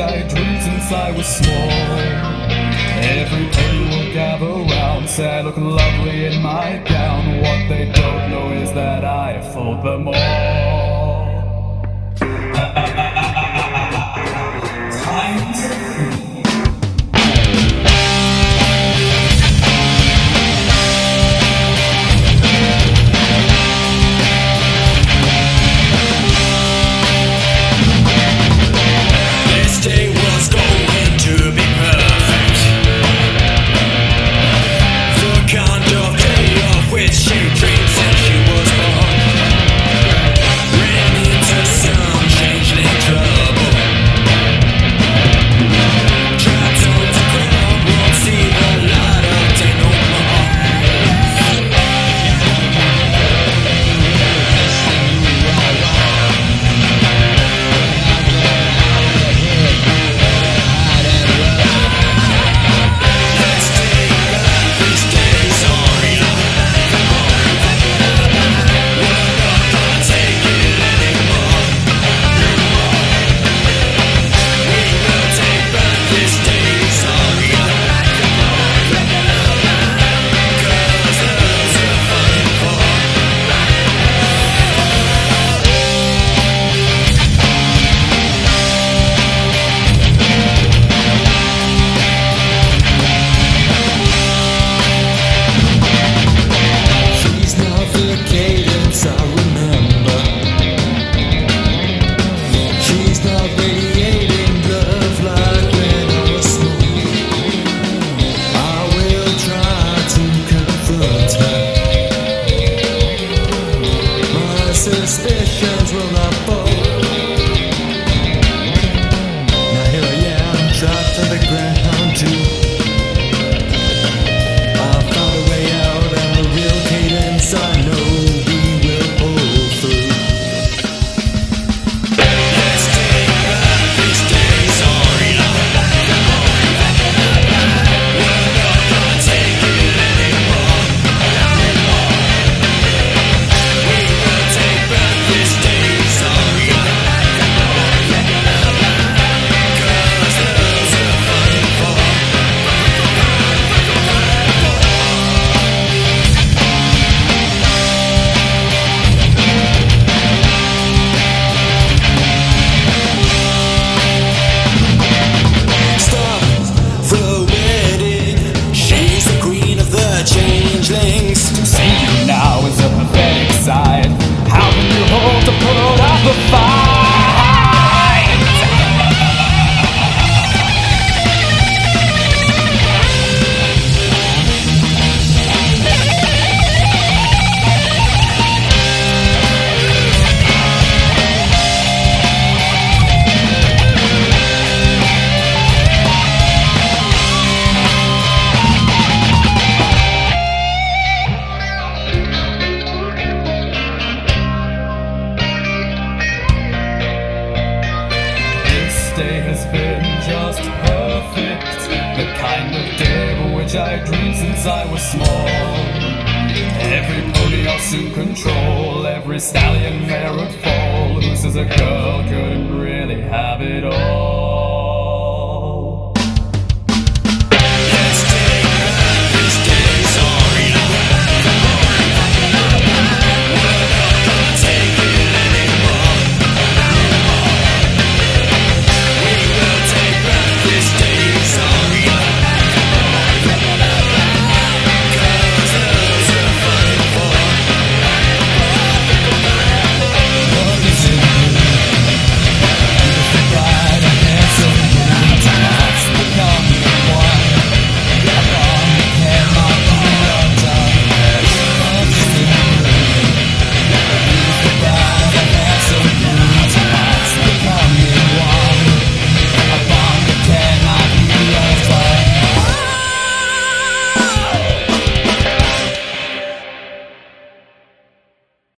I dreamed since I was small. Everybody will gather round, say I look lovely in my gown. What they don't know is that I fooled them all. Time to suspicions will not fall. Now here I am, trapped to the ground too. I found a way out and the real cadence I know we will pull through. Let's take back these days, sorry, we're not gonna take it anymore. We will take back this day, sorry, 'cause there's a fight for. Stop the wedding, she's the queen of the changelings. To see you now is a pathetic sight. How can you hope to put up the fight? Day has been just perfect, the kind of day of which I dreamed since I was small. Every pony I'll soon control, every stallion there would fall. Who says a girl couldn't really have it all?